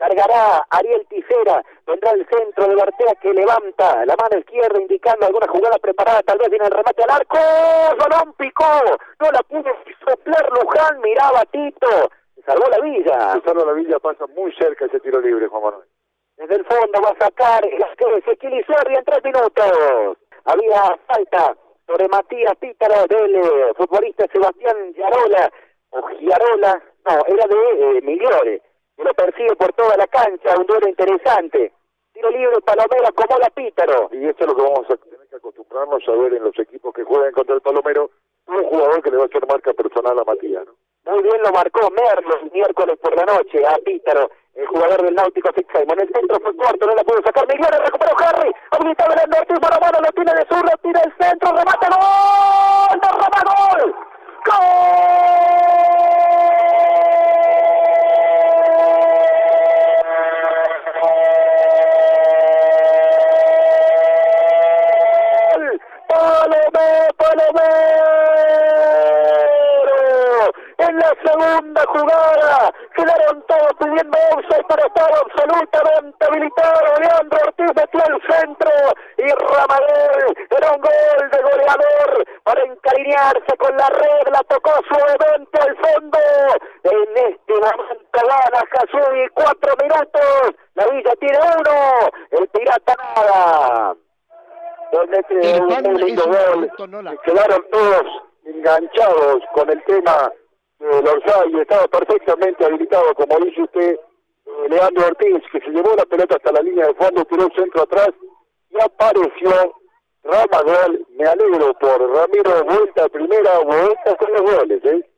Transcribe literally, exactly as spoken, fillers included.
cargará Ariel Tisera, vendrá el centro de Bartea que levanta la mano izquierda indicando alguna jugada preparada, tal vez viene el remate al arco, balón picó, no la pudo soplar Luján, miraba Tito, se salvó la Villa. Se salvó la Villa, pasa muy cerca ese tiro libre, Juan Manuel. Desde el fondo va a sacar Ezequiel Isurri en tres minutos. Había falta sobre Matías Pítaro del eh, futbolista Sebastián Giarola, o Giarola, no, era de eh, Migliore, que lo persigue por toda la cancha, un duelo interesante. Tiro libre, Palomero, acomoda Pítaro. Y esto es lo que vamos a tener que acostumbrarnos a ver en los equipos que juegan contra el Palomero, un jugador que le va a hacer marca personal a Matías, ¿no? Muy bien lo marcó Merlo el miércoles por la noche a Pítaro, el jugador del Náutico Sixaimo. En el centro fue corto, no la pudo sacar Migliore, recuperó Harry, habilitado el norte, mano a mano, lo tiene de zurdo, tira el centro, remata, gol, no rema, gol, gol, Palomero, Palomero. En la segunda jugada quedaron todos pidiendo offside, pero estaba absolutamente habilitado. Leandro Ortiz metió al centro y Ramadel era un gol de goleador para encariñarse con la red, la tocó suavemente al fondo. En este momento gana Jasubi, cuatro minutos, la Villa tiene uno, el Pirata nada. Con este un lindo gol, quedaron todos enganchados con el tema el Orsay, estaba perfectamente habilitado, como dice usted, eh, Leandro Ortiz, que se llevó la pelota hasta la línea de fondo, tiró el centro atrás y apareció Ramadel. Me alegro por Ramiro, vuelta primera, vuelta con los goles, ¿eh?